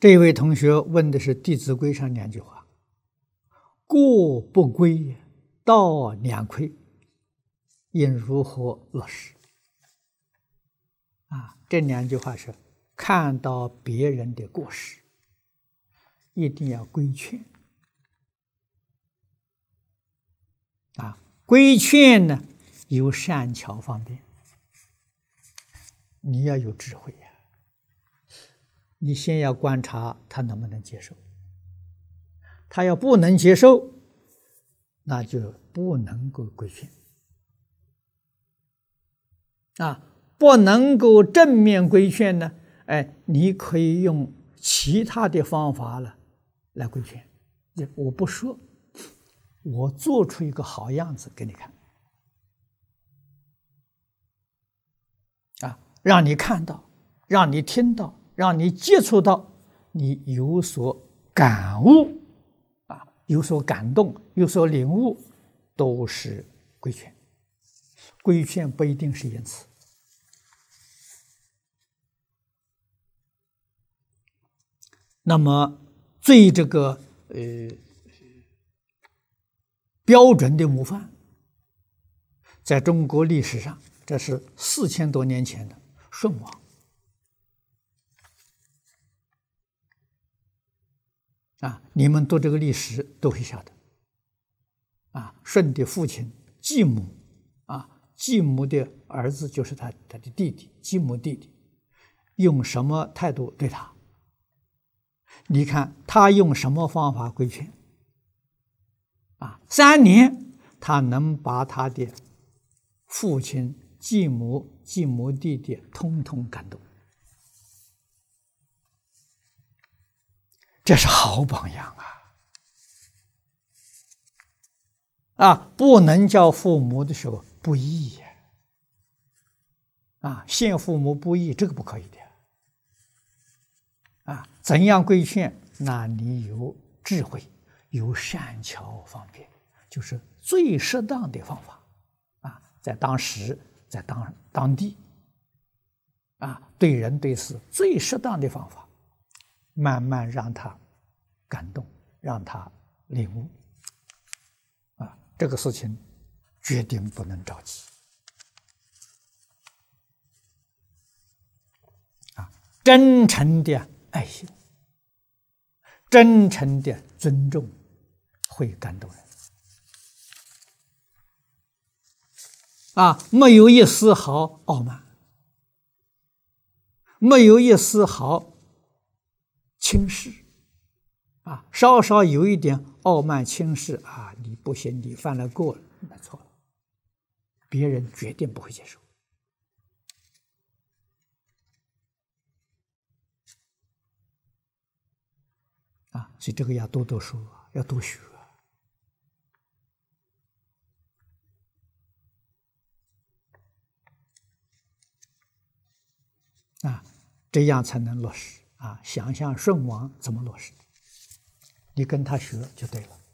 这位同学问的是《弟子规》上2句话：“过不归，道两亏，应如何落实？”这2句话是看到别人的过失，一定要规劝。规劝呢，有善巧方便，你要有智慧呀。你先要观察他能不能接受，他要不能接受，那就不能够规劝。不能够正面规劝呢，你可以用其他的方法来规劝。我不说，我做出一个好样子给你看，让你看到，让你听到，让你接触到，你有所感悟，有所感动，有所领悟，都是规劝。规劝不一定是言辞。那么最这个标准的模范，在中国历史上，这是4000多年前的舜王。你们读这个历史都会晓得。舜的父亲继母，继母的儿子就是他的弟弟，继母弟弟，用什么态度对他？你看他用什么方法规劝？3年，他能把他的父亲、继母、继母弟弟通通感动，这是好榜样不能叫父母的时候不义陷父母不义，这个不可以的。怎样规劝？那你有智慧，有善巧方便，就是最适当的方法在当时，在当地对人对事最适当的方法，慢慢让他感动，让他领悟这个事情决定不能着急真诚的爱心，真诚的尊重，会感动人没有一丝毫傲慢，没有一丝毫轻视稍稍有一点傲慢轻视你不行，你犯了过了，那错了，别人绝对不会接受所以这个要多读书，要多学这样才能落实想想舜王怎么落实，你跟他学就对了。